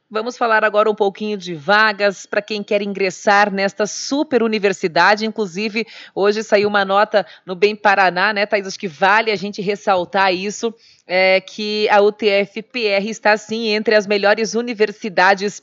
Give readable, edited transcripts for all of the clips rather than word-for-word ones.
Vamos falar agora um pouquinho de vagas para quem quer ingressar nesta super universidade. Inclusive, hoje saiu uma nota no Bem Paraná, né, Thaís? Acho que vale a gente ressaltar isso, que a UTF-PR está, sim, entre as melhores universidades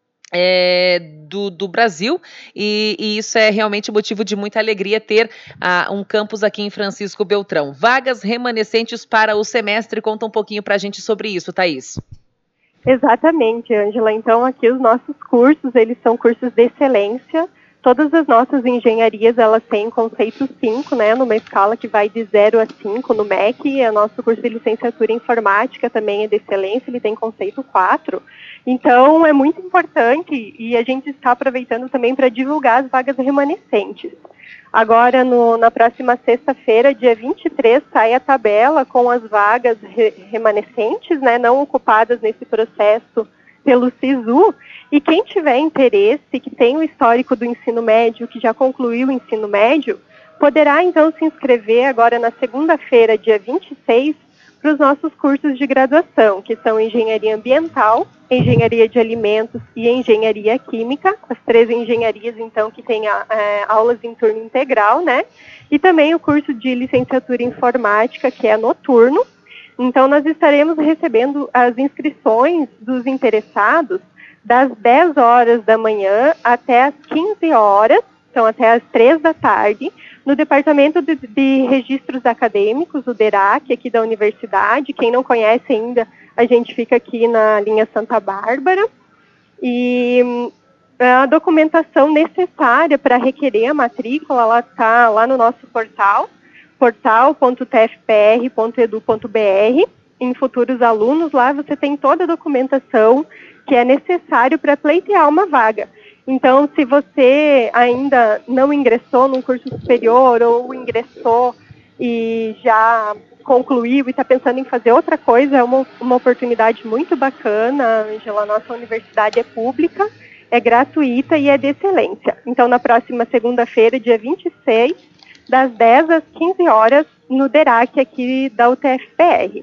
do Brasil, e isso é realmente motivo de muita alegria ter um campus aqui em Francisco Beltrão. Vagas remanescentes para o semestre, conta um pouquinho para a gente sobre isso, Thaís. Exatamente, Ângela. Então, aqui os nossos cursos, eles são cursos de excelência. Todas as nossas engenharias, elas têm conceito 5, né, numa escala que vai de 0 a 5 no MEC. O nosso curso de licenciatura em informática também é de excelência, ele tem conceito 4. Então, é muito importante e a gente está aproveitando também para divulgar as vagas remanescentes. Agora, na próxima sexta-feira, dia 23, sai a tabela com as vagas remanescentes, né, não ocupadas nesse processo pelo SISU. E quem tiver interesse, que tem o histórico do ensino médio, que já concluiu o ensino médio, poderá então se inscrever agora na segunda-feira, dia 26, para os nossos cursos de graduação, que são Engenharia Ambiental, Engenharia de Alimentos e Engenharia Química, as 3 engenharias, então, que têm aulas em turno integral, né? E também o curso de Licenciatura em Informática, que é noturno. Então, nós estaremos recebendo as inscrições dos interessados das 10 horas da manhã até as 15 horas, então até as 3 da tarde, no Departamento de Registros Acadêmicos, o DERAC, aqui da universidade. Quem não conhece ainda, a gente fica aqui na linha Santa Bárbara. E a documentação necessária para requerer a matrícula, ela está lá no nosso portal, portal.tfpr.edu.br. Em futuros alunos, lá você tem toda a documentação que é necessário para pleitear uma vaga. Então, se você ainda não ingressou num curso superior ou ingressou e já concluiu e está pensando em fazer outra coisa, é uma oportunidade muito bacana, Angela. Nossa universidade é pública, é gratuita e é de excelência. Então, na próxima segunda-feira, dia 26, das 10 às 15 horas, no DERAC aqui da UTF-PR.